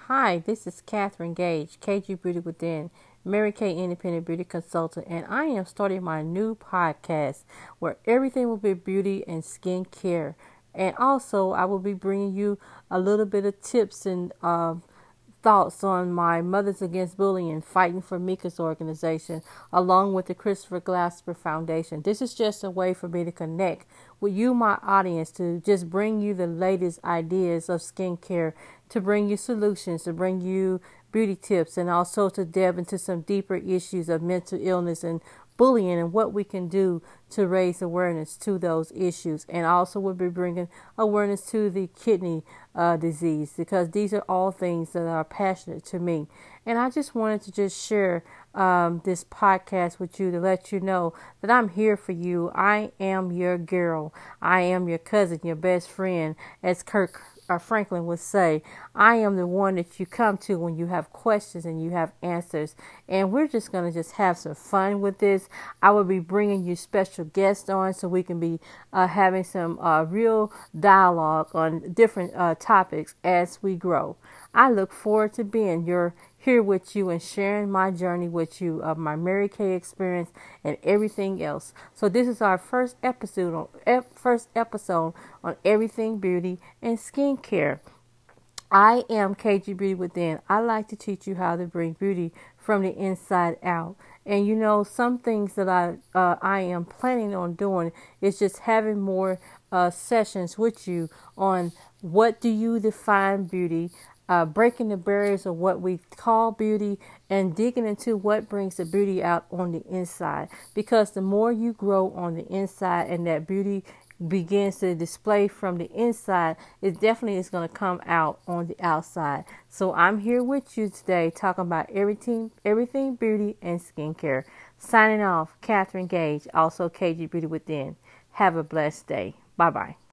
Hi, this is Catherine Gage, KG Beauty Within, Mary Kay Independent Beauty Consultant, and I am starting my new podcast where everything will be beauty and skincare. And also, I will be bringing you a little bit of tips and thoughts on my Mothers Against Bullying Fighting for Mika's organization, along with the Christopher Glasper Foundation. This is just a way for me to connect with you, my audience, to just bring you the latest ideas of skincare, to bring you solutions, to bring you beauty tips, and also to delve into some deeper issues of mental illness and bullying and what we can do to raise awareness to those issues. And also we'll be bringing awareness to the kidney disease, because these are all things that are passionate to me. And I just wanted to just share this podcast with you to let you know that I'm here for you. I am your girl. I am your cousin, your best friend, as Kirk Franklin would say. I am the one that you come to when you have questions and you have answers. And we're just going to just have some fun with this. I will be bringing you special guests on so we can be having some real dialogue on different topics as we grow. I look forward to being here with you and sharing my journey with you of my Mary Kay experience and everything else. So this is our first episode on everything beauty and skincare. I am KG Beauty Within. I like to teach you how to bring beauty from the inside out. And you know, some things that I am planning on doing is just having more sessions with you on what do you define beauty, breaking the barriers of what we call beauty, and digging into what brings the beauty out on the inside. Because the more you grow on the inside and that beauty begins to display from the inside, it definitely is going to come out on the outside. So I'm here with you today talking about everything beauty and skincare. Signing off, Catherine Gage, also KG Beauty Within. Have a blessed day. Bye-bye.